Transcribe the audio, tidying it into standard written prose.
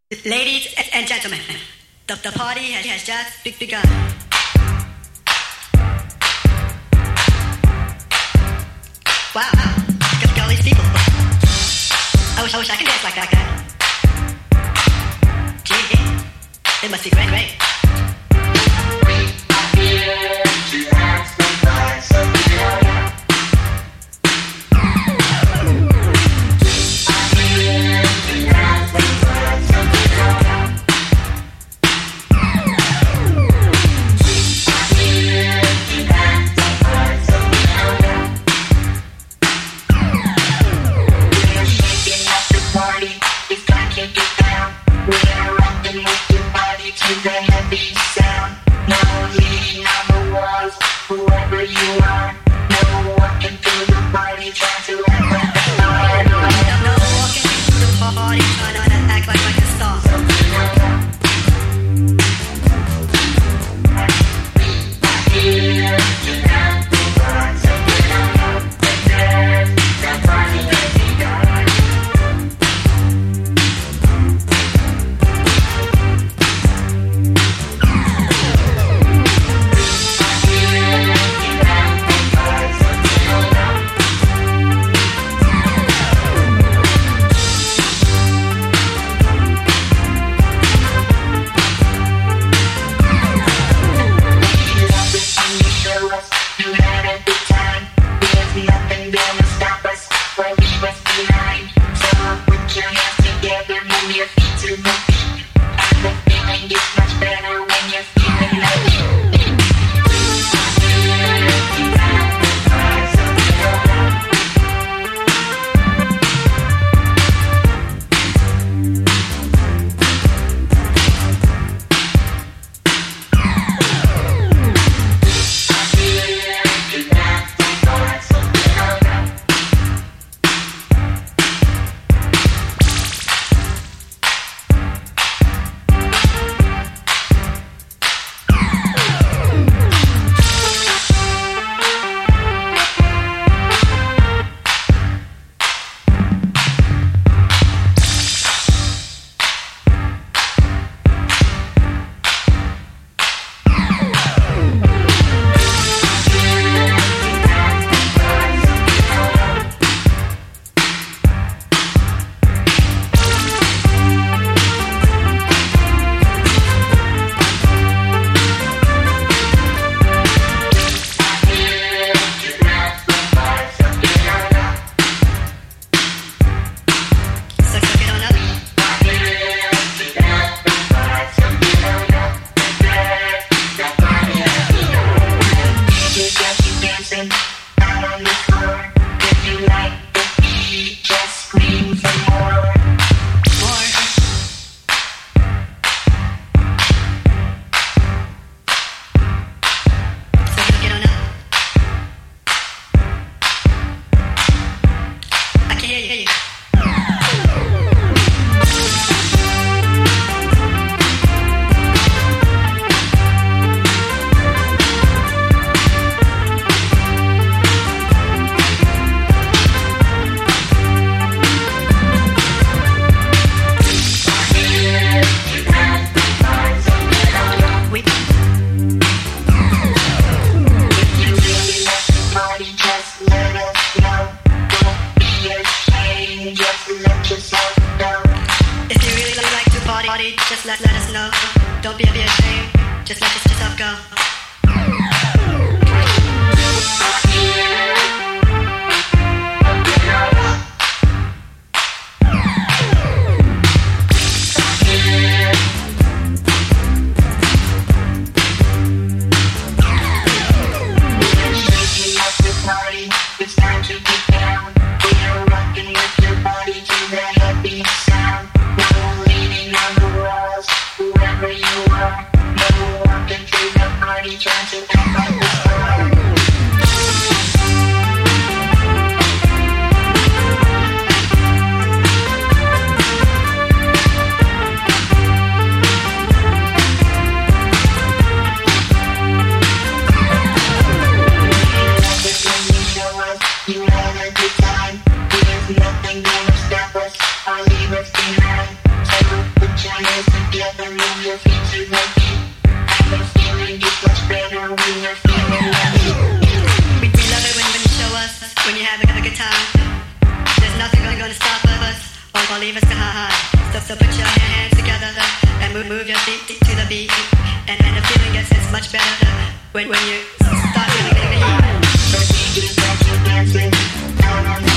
Ladies and gentlemen, the party has just begun. Wow, look at all these people. I wish I could dance like that. Gee, it must be great, great. Just let us know. Don't be ashamed. Just let yourself go. It's time to get down. We are rocking with your body to the happy sound. No leaning on the walls, whoever you are. No walking through the party. your feet to the beat. And the feeling gets much better when you're feeling lucky. We love it when you show us, when you have a good time. There's nothing gonna stop us or leave us behind. So put your hands together and move your feet to the beat. And the feeling gets much better when you start feeling the heat. The beat is got you dancing out on the